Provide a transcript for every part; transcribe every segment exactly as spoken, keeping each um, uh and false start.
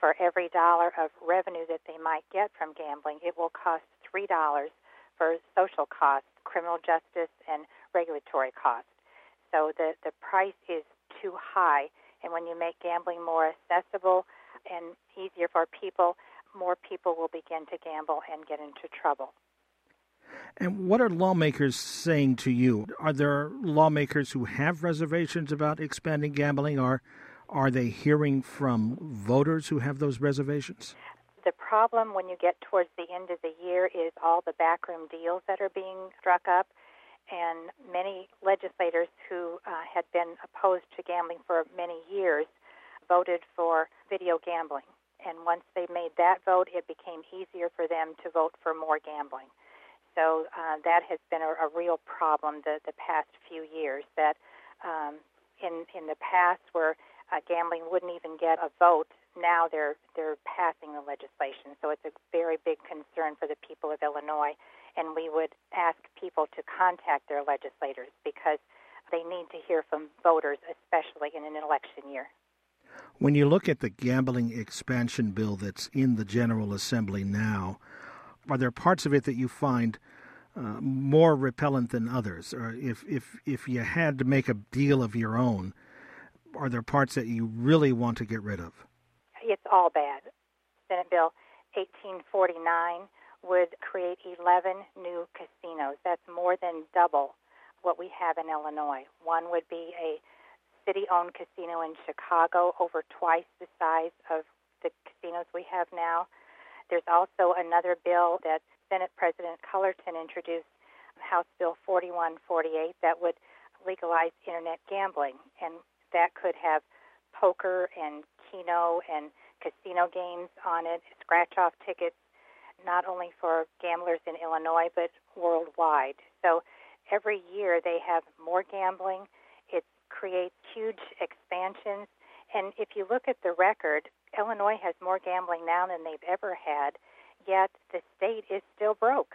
for every dollar of revenue that they might get from gambling, it will cost three dollars for social costs, criminal justice, and regulatory costs. So the, the price is too high, and when you make gambling more accessible and easier for people, more people will begin to gamble and get into trouble. And what are lawmakers saying to you? Are there lawmakers who have reservations about expanding gambling, or are they hearing from voters who have those reservations? The problem when you get towards the end of the year is all the backroom deals that are being struck up, and many legislators who uh, had been opposed to gambling for many years voted for video gambling. And once they made that vote, it became easier for them to vote for more gambling. So uh, that has been a, a real problem the, the past few years, that um, in, in the past where uh, gambling wouldn't even get a vote, now they're, they're passing the legislation. So it's a very big concern for the people of Illinois, and we would ask people to contact their legislators because they need to hear from voters, especially in an election year. When you look at the gambling expansion bill that's in the General Assembly now, are there parts of it that you find uh, more repellent than others? Or if, if, if you had to make a deal of your own, are there parts that you really want to get rid of? It's all bad. Senate Bill eighteen forty-nine would create eleven new casinos. That's more than double what we have in Illinois. One would be a city-owned casino in Chicago, over twice the size of the casinos we have now. There's also another bill that Senate President Cullerton introduced, House Bill forty-one forty-eight, that would legalize Internet gambling, and that could have poker and keno and casino games on it, scratch-off tickets, not only for gamblers in Illinois but worldwide. So every year they have more gambling. It creates huge expansions. And if you look at the record, Illinois has more gambling now than they've ever had, yet the state is still broke.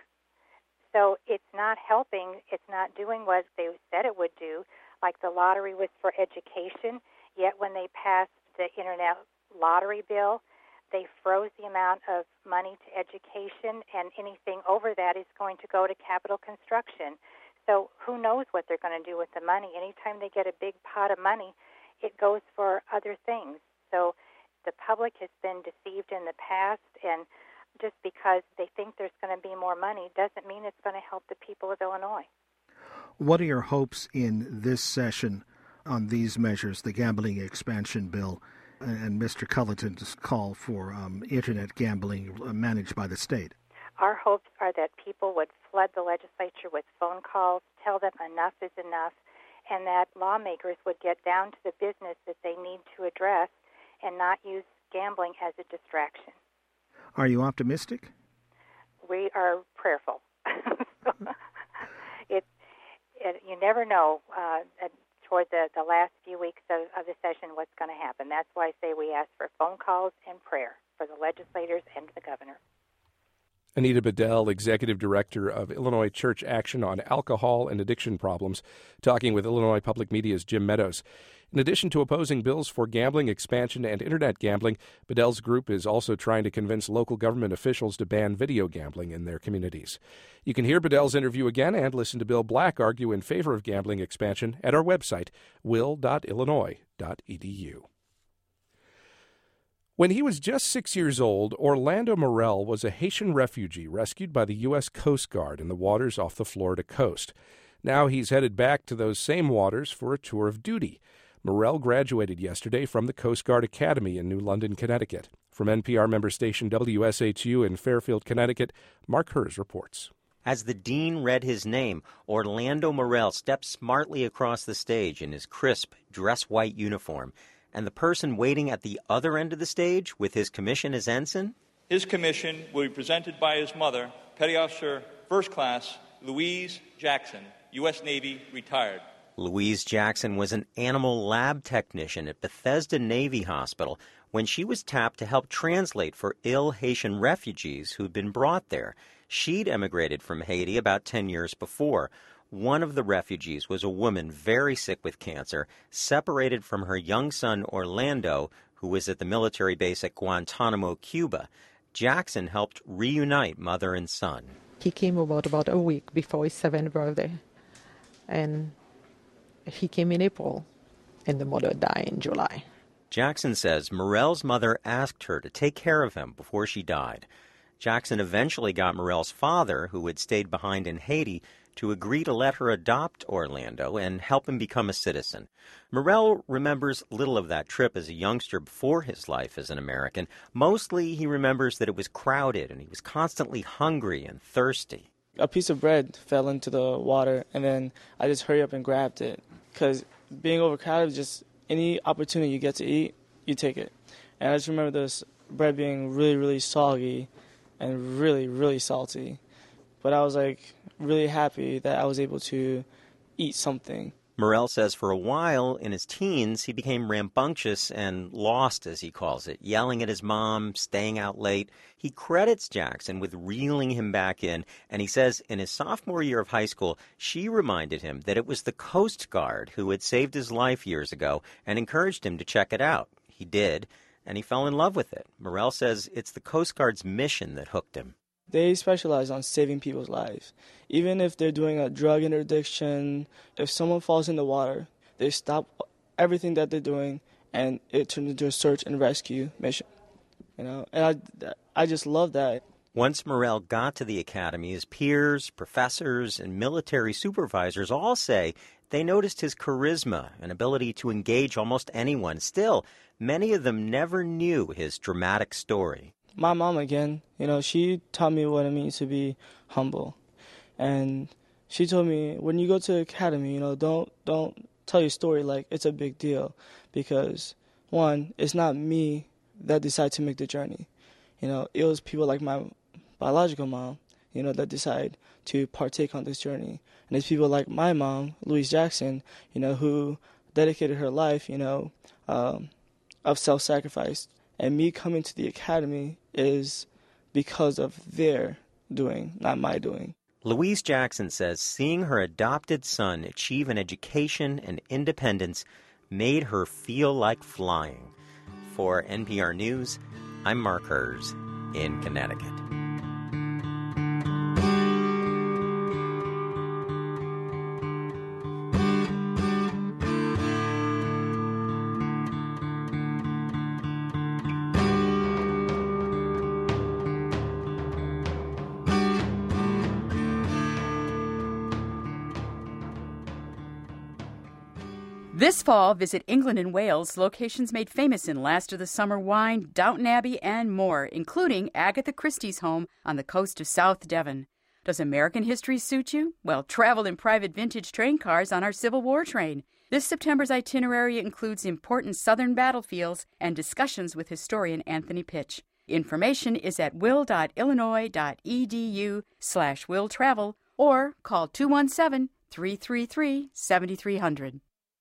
So it's not helping. It's not doing what they said it would do, like the lottery was for education, yet when they passed the Internet lottery bill, they froze the amount of money to education, and anything over that is going to go to capital construction. So who knows what they're going to do with the money. Anytime they get a big pot of money, it goes for other things. So the public has been deceived in the past, and just because they think there's going to be more money doesn't mean it's going to help the people of Illinois. What are your hopes in this session on these measures, the gambling expansion bill and Mister Cullerton's call for um, Internet gambling managed by the state? Our hopes are that people would flood the legislature with phone calls, tell them enough is enough, and that lawmakers would get down to the business that they need to address and not use gambling as a distraction. Are you optimistic? We are prayerful. it, it, you never know uh, toward the, the last few weeks of, of the session what's going to happen. That's why I say we ask for phone calls and prayer for the legislators and the governor. Anita Bedell, Executive Director of Illinois Church Action on Alcohol and Addiction Problems, talking with Illinois Public Media's Jim Meadows. In addition to opposing bills for gambling expansion and Internet gambling, Bedell's group is also trying to convince local government officials to ban video gambling in their communities. You can hear Bedell's interview again and listen to Bill Black argue in favor of gambling expansion at our website, will dot illinois dot e d u. When he was just six years old, Orlando Morell was a Haitian refugee rescued by the U S Coast Guard in the waters off the Florida coast. Now he's headed back to those same waters for a tour of duty. Morell graduated yesterday from the Coast Guard Academy in New London, Connecticut. From N P R member station W S H U in Fairfield, Connecticut, Mark Hers reports. As the dean read his name, Orlando Morell stepped smartly across the stage in his crisp, dress-white uniform. And the person waiting at the other end of the stage with his commission as ensign? His commission will be presented by his mother, Petty Officer First Class Louise Jackson, U S Navy, retired. Louise Jackson was an animal lab technician at Bethesda Navy Hospital when she was tapped to help translate for ill Haitian refugees who'd been brought there. She'd emigrated from Haiti about ten years before. One of the refugees was a woman very sick with cancer, separated from her young son Orlando, who was at the military base at Guantanamo, Cuba. Jackson helped reunite mother and son. He came about about a week before his seventh birthday, and he came in April, and the mother died in July. Jackson says Morel's mother asked her to take care of him before she died. Jackson eventually got Morel's father, who had stayed behind in Haiti, to agree to let her adopt Orlando and help him become a citizen. Morel remembers little of that trip as a youngster before his life as an American. Mostly he remembers that it was crowded and he was constantly hungry and thirsty. A piece of bread fell into the water, and then I just hurried up and grabbed it. Because being overcrowded, just any opportunity you get to eat, you take it. And I just remember this bread being really, really soggy and really, really salty. But I was like really happy that I was able to eat something. Morel says for a while in his teens, he became rambunctious and lost, as he calls it, yelling at his mom, staying out late. He credits Jackson with reeling him back in, and he says in his sophomore year of high school, she reminded him that it was the Coast Guard who had saved his life years ago and encouraged him to check it out. He did, and he fell in love with it. Morel says it's the Coast Guard's mission that hooked him. They specialize on saving people's lives. Even if they're doing a drug interdiction, if someone falls in the water, they stop everything that they're doing, and it turns into a search and rescue mission. You know, and I, I just love that. Once Morel got to the academy, his peers, professors, and military supervisors all say they noticed his charisma and ability to engage almost anyone. Still, many of them never knew his dramatic story. My mom, again, you know, she taught me what it means to be humble. And she told me, when you go to the academy, you know, don't don't tell your story like it's a big deal. Because, one, it's not me that decided to make the journey. You know, it was people like my biological mom, you know, that decide to partake on this journey. And it's people like my mom, Louise Jackson, you know, who dedicated her life, you know, um, of self-sacrifice. And me coming to the academy is because of their doing, not my doing. Louise Jackson says seeing her adopted son achieve an education and independence made her feel like flying. For N P R News, I'm Mark Hers in Connecticut. This fall, visit England and Wales, locations made famous in Last of the Summer Wine, Downton Abbey, and more, including Agatha Christie's home on the coast of South Devon. Does American history suit you? Well, travel in private vintage train cars on our Civil War train. This September's itinerary includes important Southern battlefields and discussions with historian Anthony Pitch. Information is at will.illinois.edu slash willtravel or call two one seven, three three three, seven three zero zero.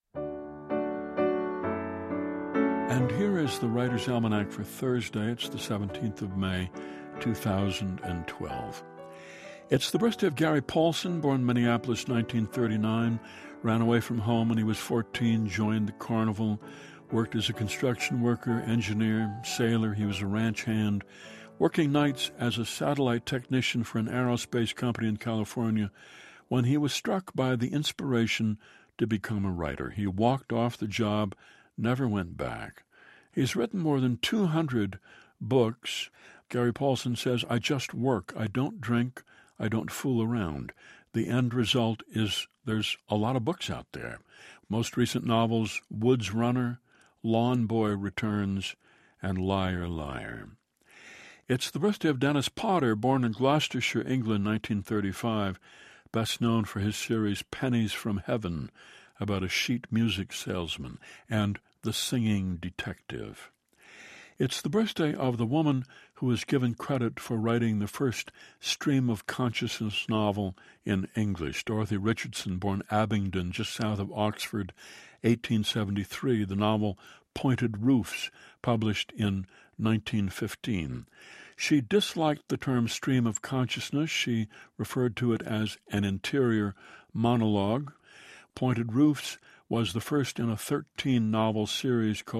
And here is the Writer's Almanac for Thursday. It's the seventeenth of May, two thousand twelve. It's the birthday of Gary Paulson, born in Minneapolis, nineteen thirty-nine. Ran away from home when he was fourteen, joined the carnival, worked as a construction worker, engineer, sailor. He was a ranch hand, working nights as a satellite technician for an aerospace company in California when he was struck by the inspiration to become a writer. He walked off the job, never went back. He's written more than two hundred books. Gary Paulson says, I just work. I don't drink. I don't fool around. The end result is there's a lot of books out there. Most recent novels, Woods Runner, Lawn Boy Returns, and Liar, Liar. It's the birthday of Dennis Potter, born in Gloucestershire, England, nineteen thirty-five, best known for his series Pennies from Heaven, about a sheet music salesman, and The Singing Detective. It's the birthday of the woman who is given credit for writing the first stream of consciousness novel in English, Dorothy Richardson, born Abingdon, just south of Oxford, eighteen seventy-three. The novel Pointed Roofs, published in nineteen fifteen. She disliked the term stream of consciousness. She referred to it as an interior monologue. Pointed Roofs was the first in a thirteen-novel series called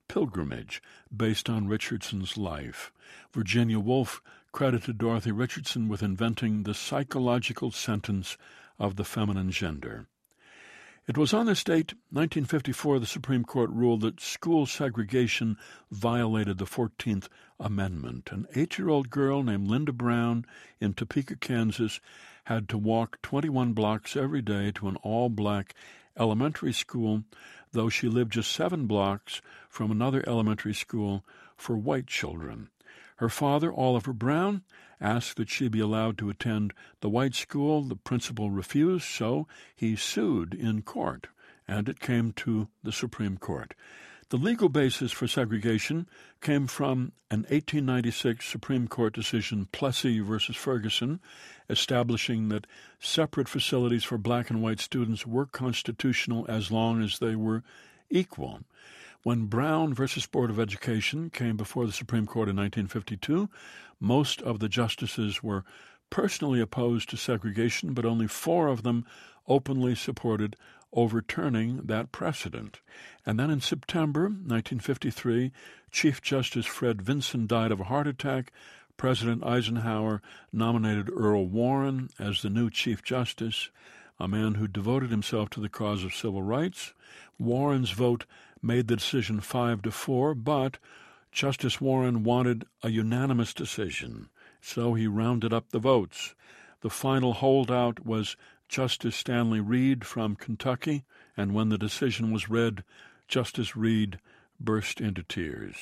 Pilgrimage, based on Richardson's life. Virginia Woolf credited Dorothy Richardson with inventing the psychological sentence of the feminine gender. It was on this date, nineteen fifty-four, the Supreme Court ruled that school segregation violated the fourteenth Amendment. An eight-year-old girl named Linda Brown in Topeka, Kansas, had to walk twenty-one blocks every day to an all-black elementary school, though she lived just seven blocks from another elementary school for white children. Her father, Oliver Brown, asked that she be allowed to attend the white school. The principal refused, so he sued in court, and it came to the Supreme Court. The legal basis for segregation came from an eighteen ninety-six Supreme Court decision, Plessy versus Ferguson, establishing that separate facilities for black and white students were constitutional as long as they were equal. When Brown versus Board of Education came before the Supreme Court in nineteen fifty-two, most of the justices were personally opposed to segregation, but only four of them openly supported overturning that precedent. And then in September nineteen fifty-three, Chief Justice Fred Vinson died of a heart attack. President Eisenhower nominated Earl Warren as the new Chief Justice, a man who devoted himself to the cause of civil rights. Warren's vote made the decision five to four, but Justice Warren wanted a unanimous decision, so he rounded up the votes. The final holdout was Justice Stanley Reed from Kentucky, and when the decision was read, Justice Reed burst into tears.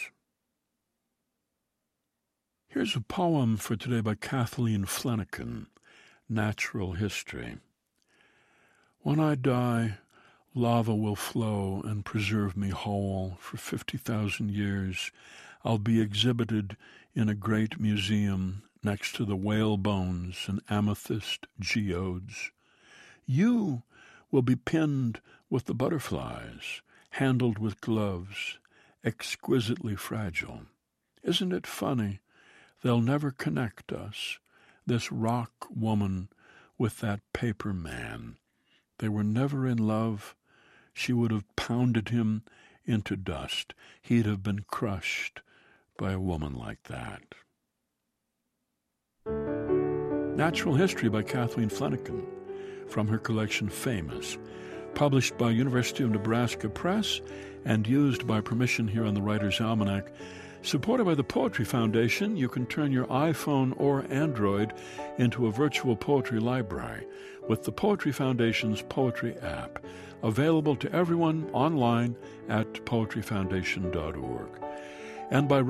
Here's a poem for today by Kathleen Flanagan, Natural History. When I die, lava will flow and preserve me whole for fifty thousand years. I'll be exhibited in a great museum next to the whale bones and amethyst geodes. You will be pinned with the butterflies, handled with gloves, exquisitely fragile. Isn't it funny? They'll never connect us, this rock woman with that paper man. They were never in love. She would have pounded him into dust. He'd have been crushed by a woman like that. Natural History by Kathleen Flanagan, from her collection Famous, published by University of Nebraska Press and used by permission here on the Writer's Almanac. Supported by the Poetry Foundation, you can turn your iPhone or Android into a virtual poetry library with the Poetry Foundation's Poetry app, available to everyone online at poetry foundation dot org. And by